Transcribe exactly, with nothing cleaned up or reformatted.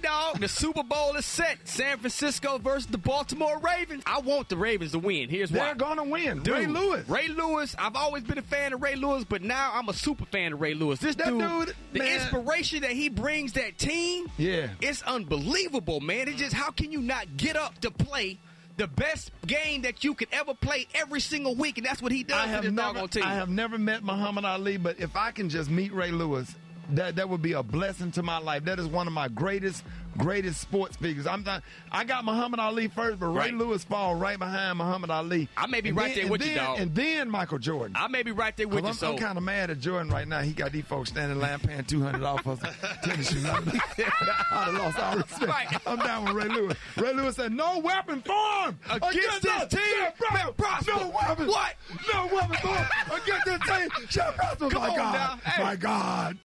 dog, the Super Bowl is set. San Francisco versus the Baltimore Ravens. I want the Ravens to win. Here's why. They're going to win. Dude, Ray Lewis. Ray Lewis. I've always been a fan of Ray Lewis, but now I'm a super fan of Ray Lewis. This That dude, dude, the man. inspiration that he brings that team, Yeah. it's unbelievable, man. It's just, how can you not get up to play the best game that you could ever play every single week? And that's what he does I to have this never, doggone team. I have never met Muhammad Ali, but if I can just meet Ray Lewis, that that would be a blessing to my life. That is one of my greatest, greatest sports figures. I'm not, I got Muhammad Ali first, but Ray Right. Lewis fall right behind Muhammad Ali. I may be And right then- there with and you, then- dog. And then Michael Jordan. I may be right there with you, I'm, so I'm kind of mad at Jordan right now. He got these folks standing in line paying two hundred dollars for some tennis shoes. I'd have lost all respect. Right. I'm down with Ray Lewis. Ray Lewis said, "No weapon formed Against this us team shall shall prosper." No weapon. What? No weapon formed against this team shall prosper." Come My on God. now. Hey. My God.